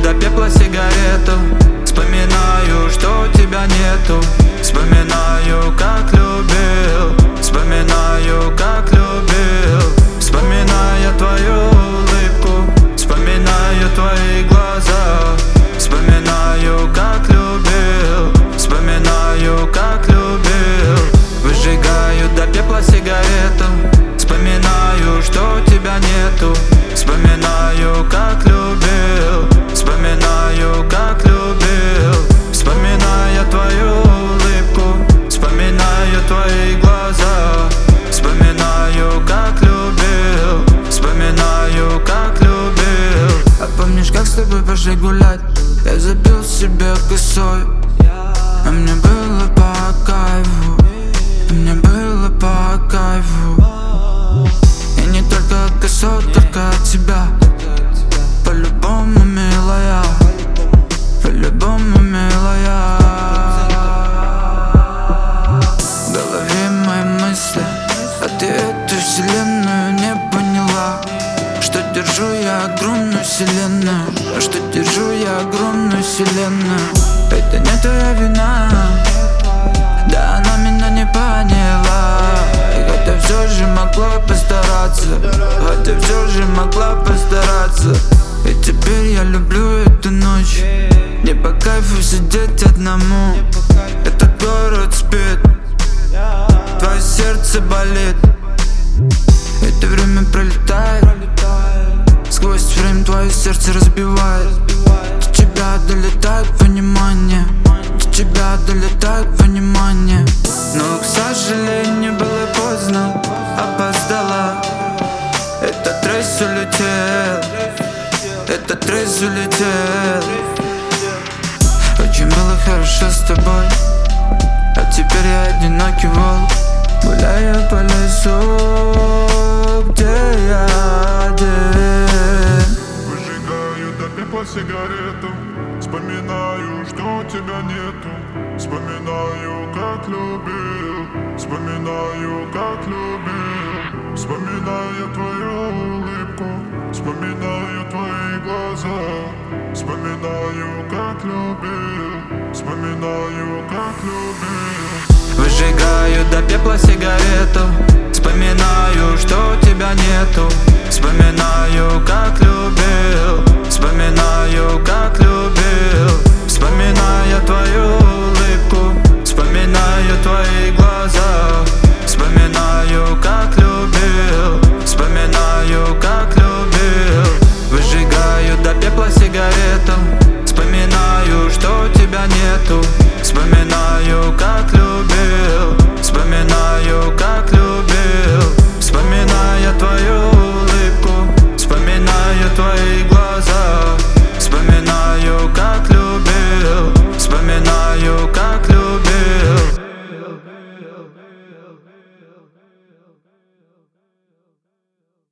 до пепла сигарету. Вспоминаю, что тебя нету. Вспоминаю, как любил. Вспоминаю, как любил. Вспоминая твою улыбку, вспоминаю твои глаза. Вспоминаю, как любил. Вспоминаю, как любил. Выжигаю до пепла сигарету. Вспоминаю, что тебя нету. Вспоминаю, как любил. Вспоминаю, как любил. Вспоминая твою улыбку, вспоминаю твои глаза. Вспоминаю, как любил. Вспоминаю, как любил. А помнишь, как с тобой пошли гулять? Я забил себе косой, а мне было по кайфу. Мне было по кайфу. И не только от косой, только от тебя. По-любому, милая. По-любому, милая. В голове мои мысли, а ты эту вселенную не поняла. Что держу я огромную вселенную. Что держу я огромную вселенную. Это не твоя вина. Да, она меня не поняла. Хотя все же могла постараться. Хотя все же могла постараться. И теперь я люблю эту ночь. Не по кайфу сидеть одному. Этот город спит, твое сердце болит. Это время пролетает. Сквозь время твое сердце разбивает. До тебя долетает понимание. До тебя долетает понимание. Но, к сожалению, было поздно. Опоздала. Этот рейс улетел. Этот рейс улетел. Очень было хорошо с тобой. А теперь я одинокий волк. Гуляю по лесу. Где я один? Выжигаю до пепла сигарету. Вспоминаю, что тебя нету. Вспоминаю, как любил. Вспоминаю, как любил. Вспоминаю твою улыбку. Вспоминаю твои глаза. Вспоминаю, как любил. Вспоминаю, как любил. Выжигаю до пепла сигарету. Вспоминаю, что тебя нету. Вспоминаю, как любил. Вспоминаю, как любил.